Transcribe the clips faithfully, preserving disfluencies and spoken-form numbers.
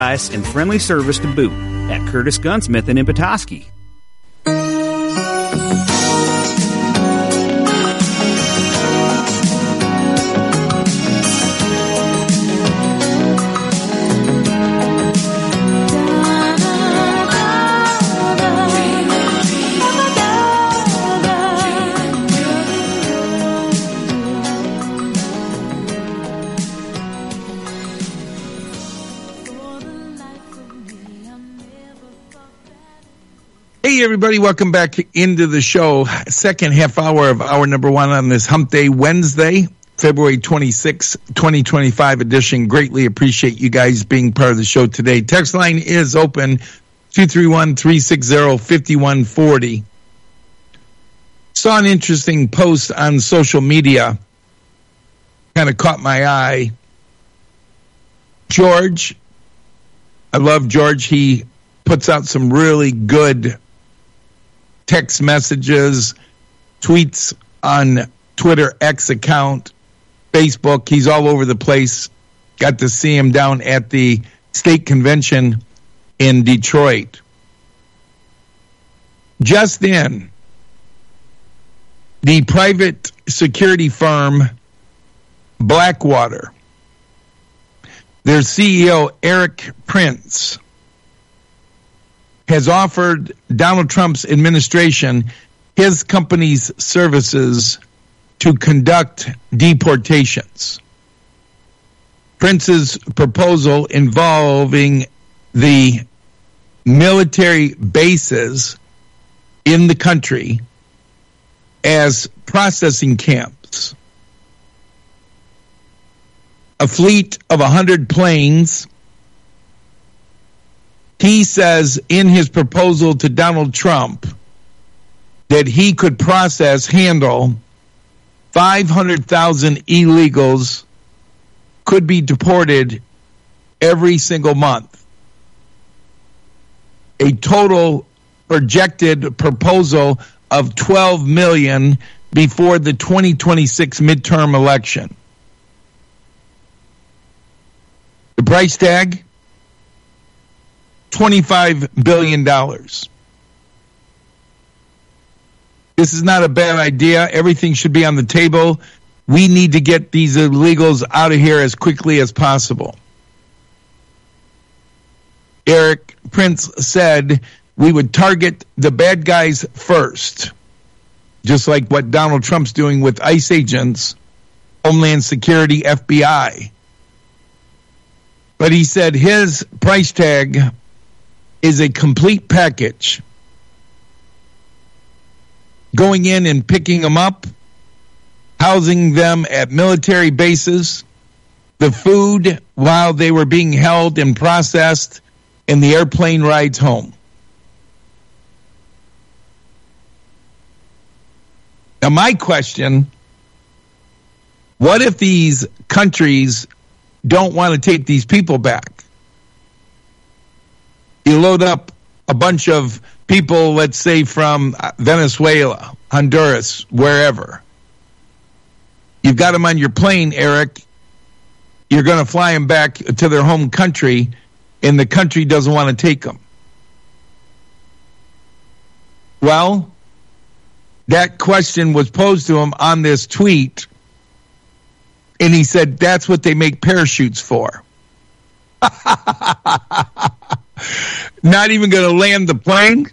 price and friendly service to boot at Curtis Gunsmith in Petoskey. Hey, everybody, welcome back into the show. Second half hour of hour number one on this Hump Day Wednesday, February twenty-sixth, twenty twenty-five edition. Greatly appreciate you guys being part of the show today. Text line is open, two three one, three six zero, five one four zero. Saw an interesting post on social media. Kind of caught my eye. George, I love George. He puts out some really good text messages, tweets on Twitter X account, Facebook. He's all over the place. Got to see him down at the state convention in Detroit. Just in, the private security firm Blackwater, their C E O, Erik Prince, has offered Donald Trump's administration his company's services to conduct deportations. Prince's proposal involving the military bases in the country as processing camps. A fleet of one hundred planes. He says in his proposal to Donald Trump that he could process, handle five hundred thousand illegals, could be deported every single month. A total projected proposal of twelve million before the twenty twenty-six midterm election. The price tag, twenty-five billion dollars. This is not a bad idea. Everything should be on the table. We need to get these illegals out of here as quickly as possible. Erik Prince said we would target the bad guys first, just like what Donald Trump's doing with ICE agents, Homeland Security, F B I. But he said his price tag is a complete package. Going in and picking them up, housing them at military bases, the food while they were being held and processed, and the airplane rides home. Now, my question, what if these countries don't want to take these people back? You load up a bunch of people, let's say from Venezuela, Honduras, wherever. You've got them on your plane, Eric. You're going to fly them back to their home country, and the country doesn't want to take them. Well, that question was posed to him on this tweet, and he said that's what they make parachutes for. Not even going to land the plane?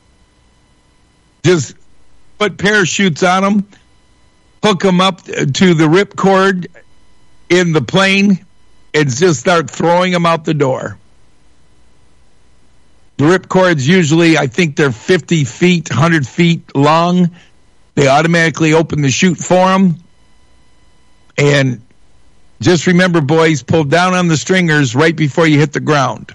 Just put parachutes on them, hook them up to the ripcord in the plane, and just start throwing them out the door. The ripcords usually, I think they're fifty feet, one hundred feet long. They automatically open the chute for them. And just remember, boys, pull down on the stringers right before you hit the ground.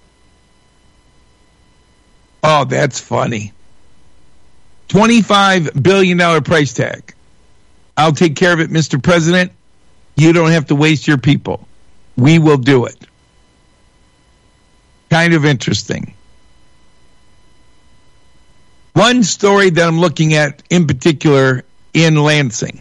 Oh, that's funny. twenty-five billion dollars price tag. I'll take care of it, Mister President. You don't have to waste your people. We will do it. Kind of interesting. One story that I'm looking at in particular in Lansing.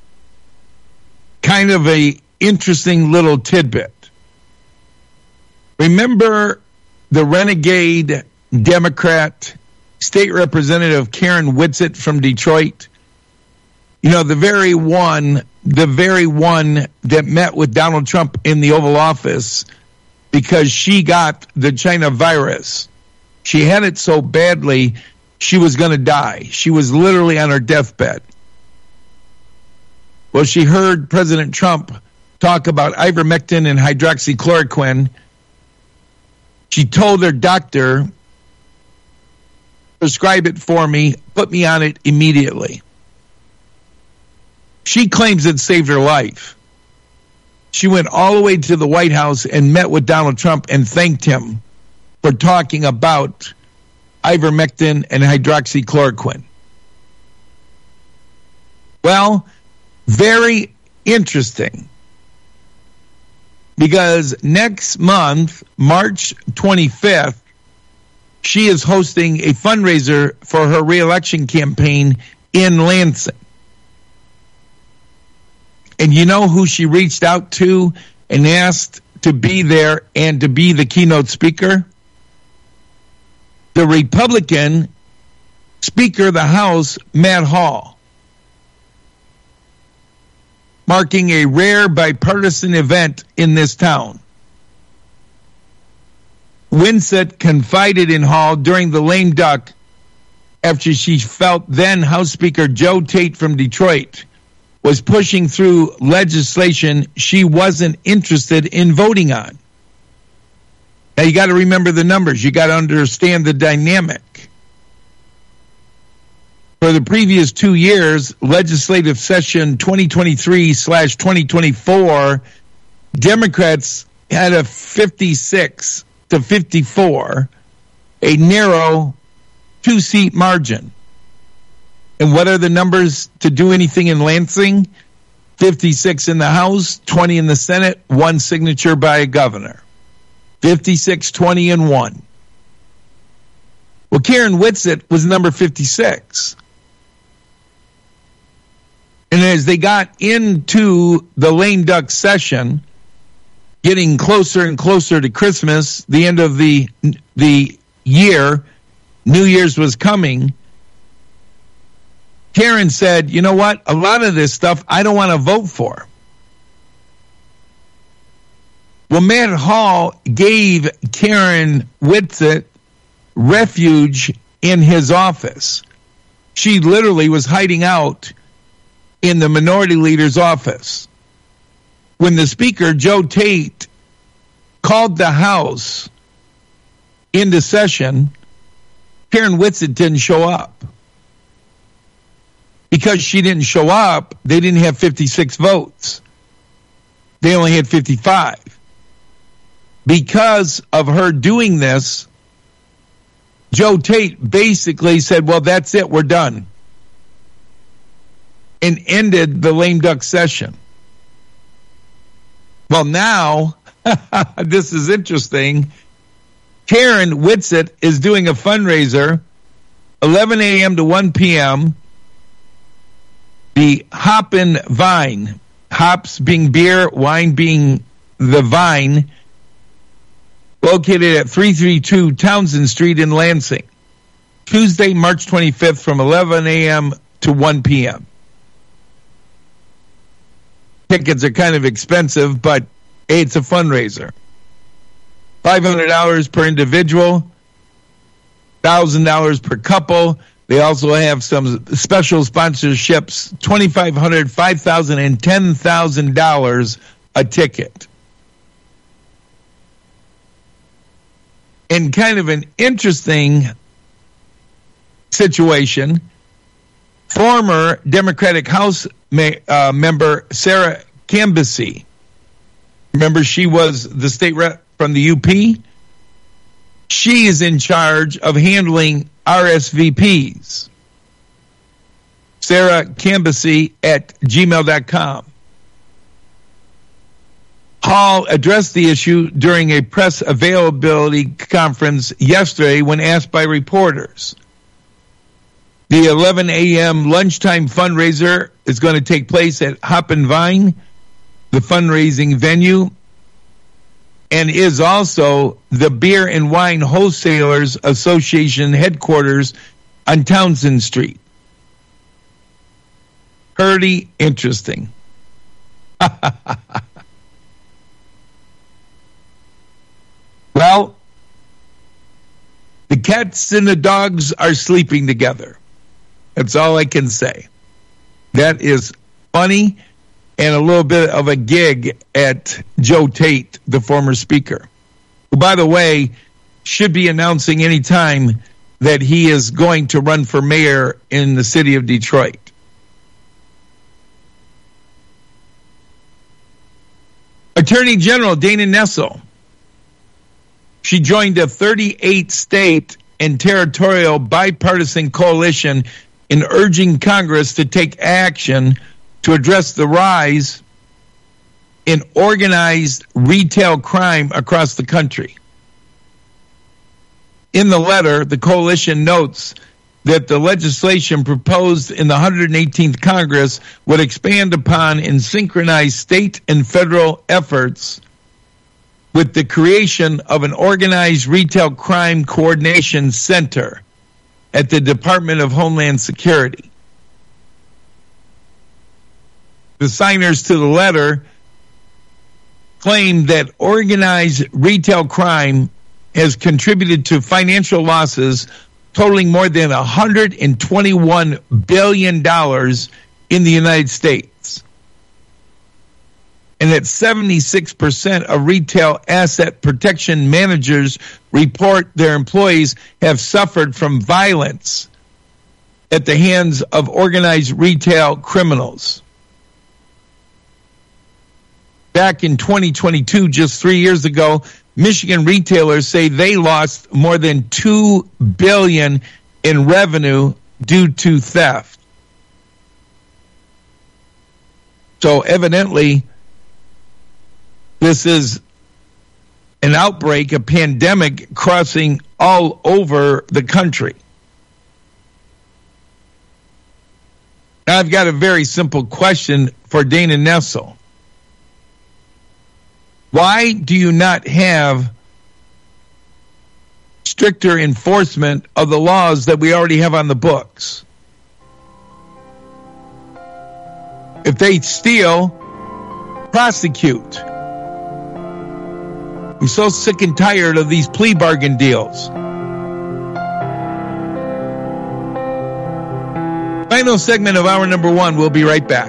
Kind of a interesting little tidbit. Remember the renegade Democrat State Representative Karen Whitsitt from Detroit? You know, the very one, the very one that met with Donald Trump in the Oval Office because she got the China virus. She had it so badly, she was going to die. She was literally on her deathbed. Well, she heard President Trump talk about ivermectin and hydroxychloroquine. She told her doctor, prescribe it for me, put me on it immediately. She claims it saved her life. She went all the way to the White House and met with Donald Trump and thanked him for talking about ivermectin and hydroxychloroquine. Well, very interesting. Because next month, March twenty-fifth, she is hosting a fundraiser for her reelection campaign in Lansing. And you know who she reached out to and asked to be there and to be the keynote speaker? The Republican Speaker of the House, Matt Hall. Marking a rare bipartisan event in this town. Whitsitt confided in Hall during the lame duck after she felt then House Speaker Joe Tate from Detroit was pushing through legislation she wasn't interested in voting on. Now, you got to remember the numbers. You got to understand the dynamic. For the previous two years, legislative session twenty twenty-three slash twenty twenty-four, Democrats had a fifty-six to fifty-four, a narrow two-seat margin. And what are the numbers to do anything in Lansing? fifty-six in the House, twenty in the Senate, one signature by a governor. fifty-six, twenty, and one. Well, Karen Whitsitt was number fifty-six. And as they got into the lame duck session, getting closer and closer to Christmas, the end of the the year, New Year's was coming, Karen said, you know what, a lot of this stuff I don't want to vote for. Well, Matt Hall gave Karen Whitsitt refuge in his office. She literally was hiding out in the minority leader's office. When the speaker, Joe Tate, called the House into session, Karen Whitsitt didn't show up. Because she didn't show up, they didn't have fifty-six votes. They only had fifty-five. Because of her doing this, Joe Tate basically said, well, that's it, we're done. And ended the lame duck session. Well, now, this is interesting. Karen Whitsitt is doing a fundraiser, eleven a.m. to one p.m., the Hoppin' Vine, hops being beer, wine being the vine, located at three thirty-two Townsend Street in Lansing. Tuesday, March twenty-fifth from eleven a.m. to one p.m. Tickets are kind of expensive, but hey, it's a fundraiser. five hundred dollars per individual, one thousand dollars per couple. They also have some special sponsorships, twenty-five hundred dollars, five thousand dollars, and ten thousand dollars a ticket. In kind of an interesting situation, former Democratic House ma- uh, member Sarah Cambyse, remember she was the state rep from the U P? She is in charge of handling R S V Ps. Sarah Cambyse at gmail dot com. Hall addressed the issue during a press availability conference yesterday when asked by reporters. The eleven a.m. lunchtime fundraiser is going to take place at Hoppin' Vine, the fundraising venue, and is also the Beer and Wine Wholesalers Association headquarters on Townsend Street. Pretty interesting. Well, the cats and the dogs are sleeping together. That's all I can say. That is funny and a little bit of a gig at Joe Tate, the former speaker, who, by the way, should be announcing any time that he is going to run for mayor in the city of Detroit. Attorney General Dana Nessel. She joined a thirty-eight state and territorial bipartisan coalition in urging Congress to take action to address the rise in organized retail crime across the country. In the letter, the coalition notes that the legislation proposed in the one hundred eighteenth Congress would expand upon and synchronize state and federal efforts with the creation of an organized retail crime coordination center at the Department of Homeland Security. The signers to the letter claim that organized retail crime has contributed to financial losses totaling more than one hundred twenty-one billion dollars in the United States. And that seventy-six percent of retail asset protection managers report their employees have suffered from violence at the hands of organized retail criminals. Back in twenty twenty-two, just three years ago, Michigan retailers say they lost more than two billion dollars in revenue due to theft. So evidently, this is an outbreak, a pandemic crossing all over the country. Now, I've got a very simple question for Dana Nessel. Why do you not have stricter enforcement of the laws that we already have on the books? If they steal, prosecute. I'm so sick and tired of these plea bargain deals. Final segment of hour number one. We'll be right back.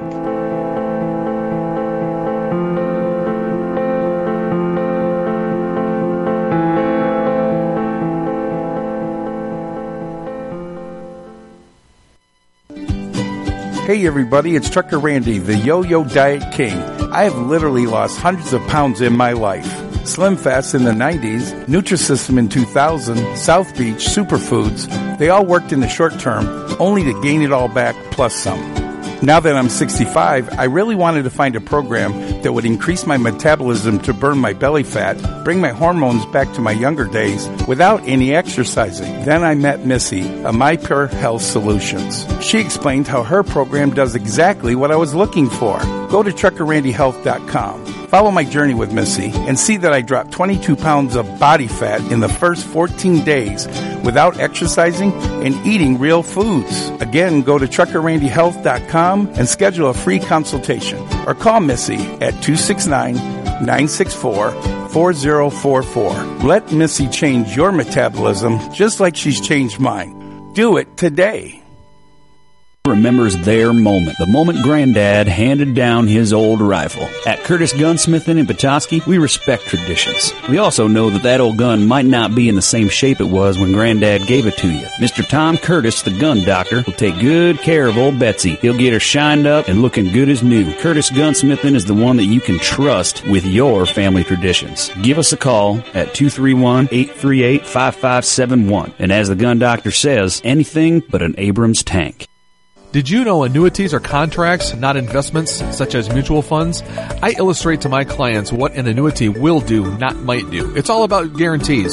Hey everybody, it's Trucker Randy, the Yo-Yo Diet King. I have literally lost hundreds of pounds in my life. Slim Fast in the nineties, Nutrisystem in two thousand, South Beach, Superfoods, they all worked in the short term, only to gain it all back plus some. Now that I'm sixty-five, I really wanted to find a program that would increase my metabolism to burn my belly fat, bring my hormones back to my younger days without any exercising. Then I met Missy of MyPure Health Solutions. She explained how her program does exactly what I was looking for. Go to trucker randy health dot com. Follow my journey with Missy and see that I dropped twenty-two pounds of body fat in the first fourteen days without exercising and eating real foods. Again, go to trucker randy health dot com and schedule a free consultation or call Missy at two six nine, nine six four, four zero four four. Let Missy change your metabolism just like she's changed mine. Do it today. Remembers their moment, the moment Granddad handed down his old rifle. At Curtis Gunsmithing in Petoskey, we respect traditions. We also know that that old gun might not be in the same shape it was when Granddad gave it to you. Mister Tom Curtis, the gun doctor, will take good care of old Betsy. He'll get her shined up and looking good as new. Curtis Gunsmithing is the one that you can trust with your family traditions. Give us a call at two three one, eight three eight, five five seven one. And as the gun doctor says, anything but an Abrams tank. Did you know annuities are contracts, not investments, such as mutual funds? I illustrate to my clients what an annuity will do, not might do. It's all about guarantees.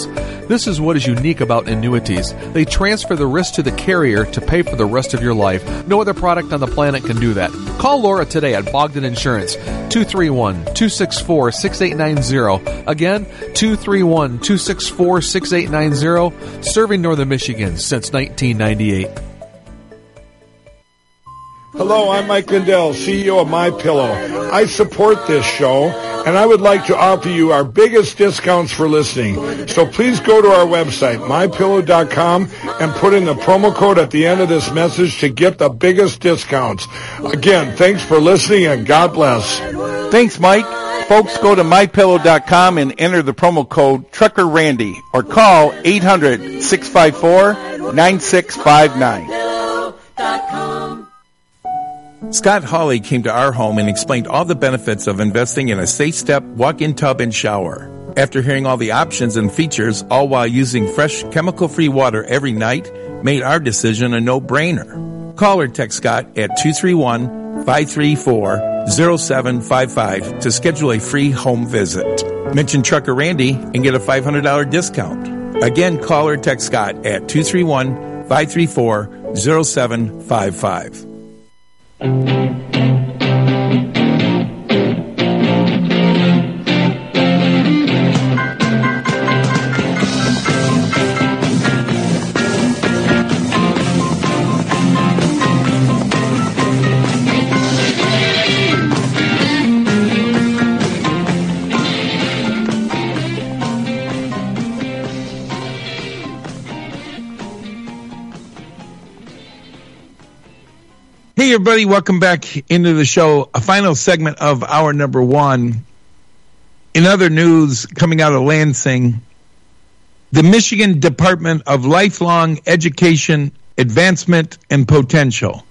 This is what is unique about annuities. They transfer the risk to the carrier to pay for the rest of your life. No other product on the planet can do that. Call Laura today at Bogdan Insurance, two three one, two six four, six eight nine zero. Again, two three one, two six four, six eight nine zero. Serving Northern Michigan since nineteen ninety-eight. Hello, I'm Mike Lindell, C E O of MyPillow. I support this show, and I would like to offer you our biggest discounts for listening. So please go to our website, my pillow dot com, and put in the promo code at the end of this message to get the biggest discounts. Again, thanks for listening, and God bless. Thanks, Mike. Folks, go to my pillow dot com and enter the promo code Trucker Randy or call eight hundred, six five four, nine six five nine. Scott Hawley came to our home and explained all the benefits of investing in a safe step, walk-in tub, and shower. After hearing all the options and features, all while using fresh, chemical-free water every night, made our decision a no-brainer. Call or text Scott at two three one, five three four, zero seven five five to schedule a free home visit. Mention Trucker Randy and get a five hundred dollars discount. Again, call or text Scott at two three one, five three four, zero seven five five. Hey, everybody, welcome back into the show. A final segment of hour number one. In other news coming out of Lansing, the Michigan Department of Lifelong Education, Advancement, and Potential,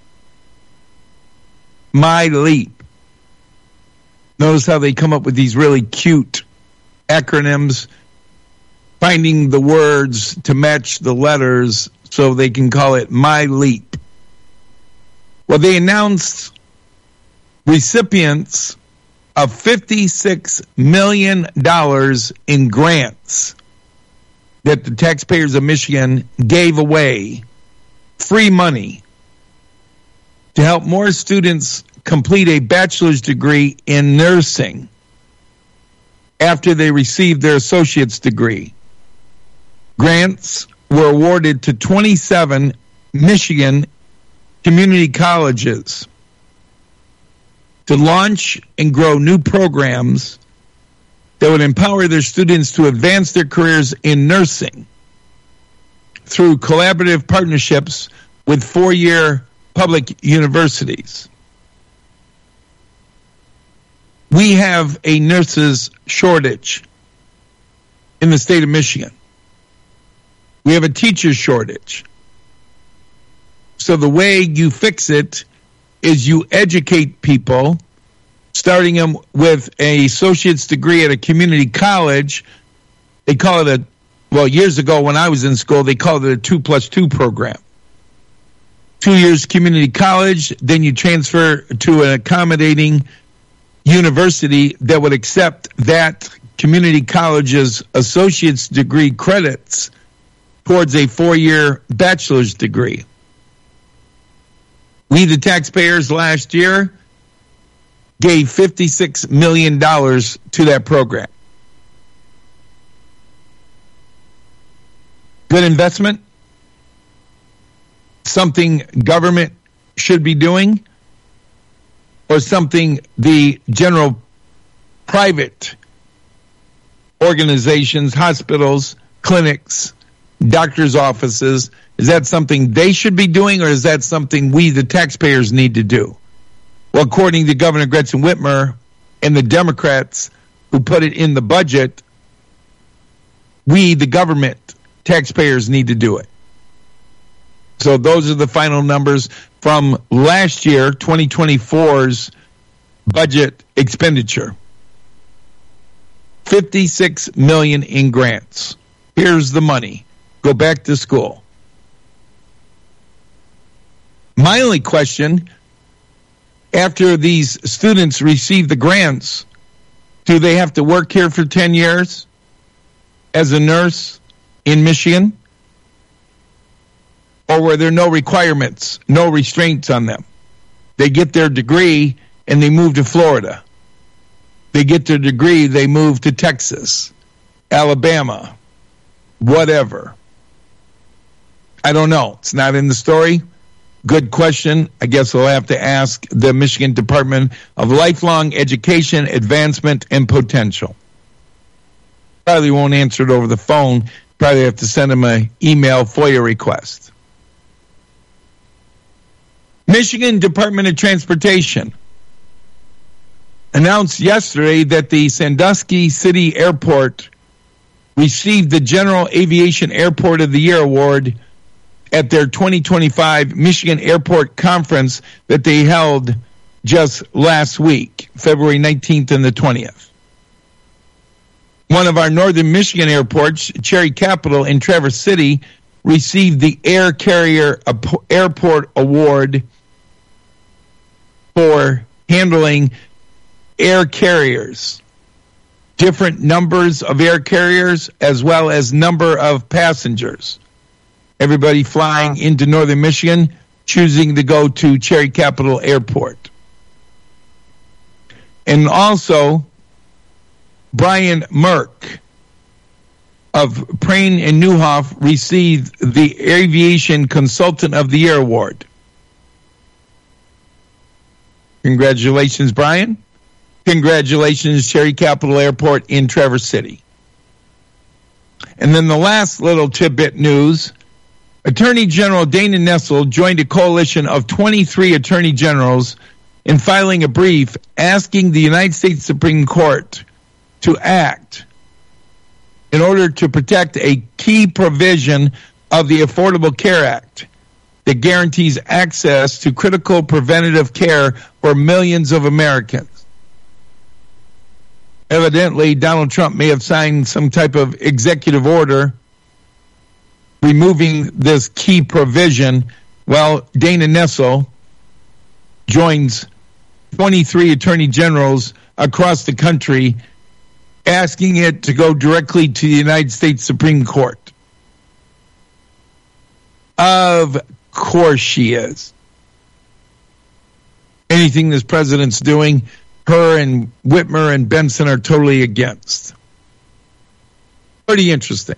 MyLEAP. Notice how they come up with these really cute acronyms, finding the words to match the letters so they can call it MyLEAP. Well, they announced recipients of fifty-six million dollars in grants that the taxpayers of Michigan gave away, free money, to help more students complete a bachelor's degree in nursing after they received their associate's degree. Grants were awarded to twenty-seven Michigan community colleges to launch and grow new programs that would empower their students to advance their careers in nursing through collaborative partnerships with four-year public universities. We have a nurses shortage in the state of Michigan. We have a teacher shortage. So the way you fix it is you educate people, starting them with an associate's degree at a community college. They call it a, well, years ago when I was in school, they called it a two plus two program. Two years community college, then you transfer to an accommodating university that would accept that community college's associate's degree credits towards a four-year bachelor's degree. We, the taxpayers, last year gave fifty-six million dollars to that program. Good investment? Something government should be doing? Or something the general private organizations, hospitals, clinics, doctors' offices, is that something they should be doing, or is that something we, the taxpayers, need to do? Well, according to Governor Gretchen Whitmer and the Democrats who put it in the budget, we, the government, taxpayers, need to do it. So those are the final numbers from last year, twenty twenty-four's budget expenditure. fifty-six million dollars in grants. Here's the money. Go back to school. My only question, after these students receive the grants, do they have to work here for ten years as a nurse in Michigan? Or were there no requirements, no restraints on them? They get their degree and they move to Florida. They get their degree, they move to Texas, Alabama, whatever. I don't know. It's not in the story. Good question. I guess we'll have to ask the Michigan Department of Lifelong Education, Advancement, and Potential. Probably won't answer it over the phone. Probably have to send them an email FOIA request. Michigan Department of Transportation announced yesterday that the Sandusky City Airport received the General Aviation Airport of the Year award at their twenty twenty-five Michigan Airport Conference that they held just last week, February nineteenth and the twentieth. One of our northern Michigan airports, Cherry Capital in Traverse City, received the Air Carrier Airport Award for handling air carriers, different numbers of air carriers, as well as number of passengers. Everybody flying into northern Michigan choosing to go to Cherry Capital Airport. And also, Brian Merck of Prain and Newhoff received the Aviation Consultant of the Year award. Congratulations, Brian. Congratulations, Cherry Capital Airport in Traverse City. And then the last little tidbit news, Attorney General Dana Nessel joined a coalition of twenty-three attorney generals in filing a brief asking the United States Supreme Court to act in order to protect a key provision of the Affordable Care Act that guarantees access to critical preventative care for millions of Americans. Evidently, Donald Trump may have signed some type of executive order removing this key provision. Well, Dana Nessel joins twenty-three attorney generals across the country asking it to go directly to the United States Supreme Court. Of course she is. Anything this president's doing, her and Whitmer and Benson are totally against. Pretty interesting.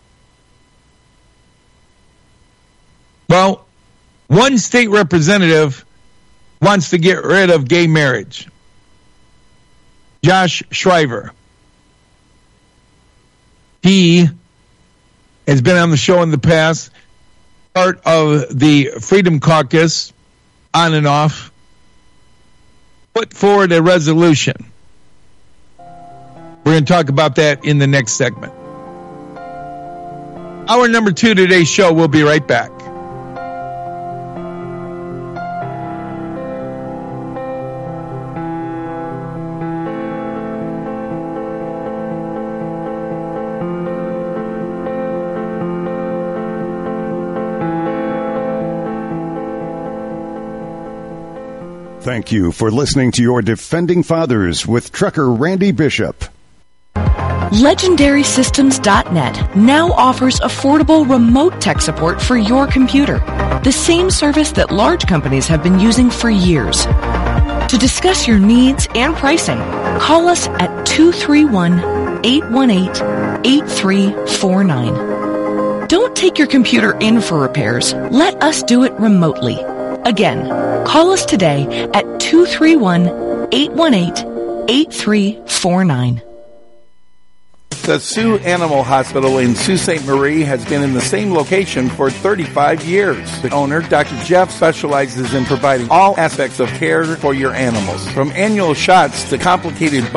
Well, one state representative wants to get rid of gay marriage. Josh Shriver. He has been on the show in the past, part of the Freedom Caucus, on and off, put forward a resolution. We're going to talk about that in the next segment. Hour number two of today's show. We'll be right back. Thank you for listening to your Defending Fathers with Trucker Randy Bishop. Legendary Systems dot net now offers affordable remote tech support for your computer, the same service that large companies have been using for years. To discuss your needs and pricing, call us at two three one, eight one eight, eight three four nine. Don't take your computer in for repairs. Let us do it remotely. Again, call us today at two three one, eight one eight, eight three four nine. The Sioux Animal Hospital in Sault Ste. Marie has been in the same location for thirty-five years. The owner, Doctor Jeff, specializes in providing all aspects of care for your animals, from annual shots to complicated